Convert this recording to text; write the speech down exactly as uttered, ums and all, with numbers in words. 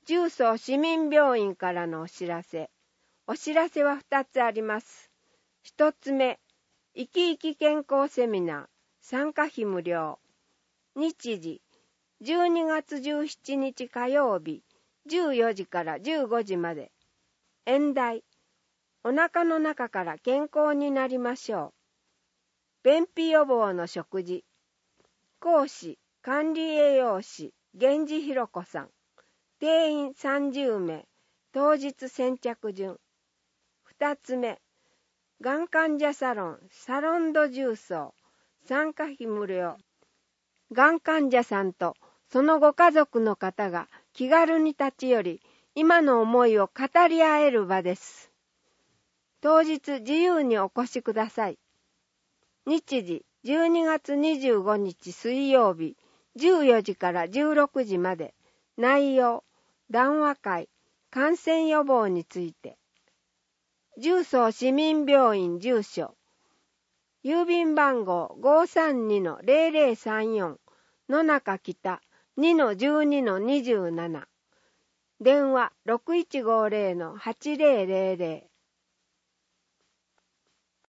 重曹市民病院からのお知らせ。お知らせはふたつあります。ひとつめ、生き生き健康セミナー、参加費無料。日時、じゅうにがつじゅうしちにち火曜日、じゅうよじからじゅうごじまで。演題、お腹の中から健康になりましょう。便秘予防の食事。講師、管理栄養士、源氏ひろ子さん。定員さんじゅうめい、当日先着順。二つ目、がん患者サロン、サロンド重曹、参加費無料。がん患者さんとそのご家族の方が気軽に立ち寄り、今の思いを語り合える場です。当日自由にお越しください。日時、じゅうにがつにじゅうごにち水曜日、じゅうよじからじゅうろくじまで。内容、談話会、感染予防について。重曹市民病院住所。郵便番号 ごさんにのゼロゼロさんよん 野中北 にのじゅうにのにじゅうなな。電話 ろくいちごゼロのはちゼロゼロゼロ。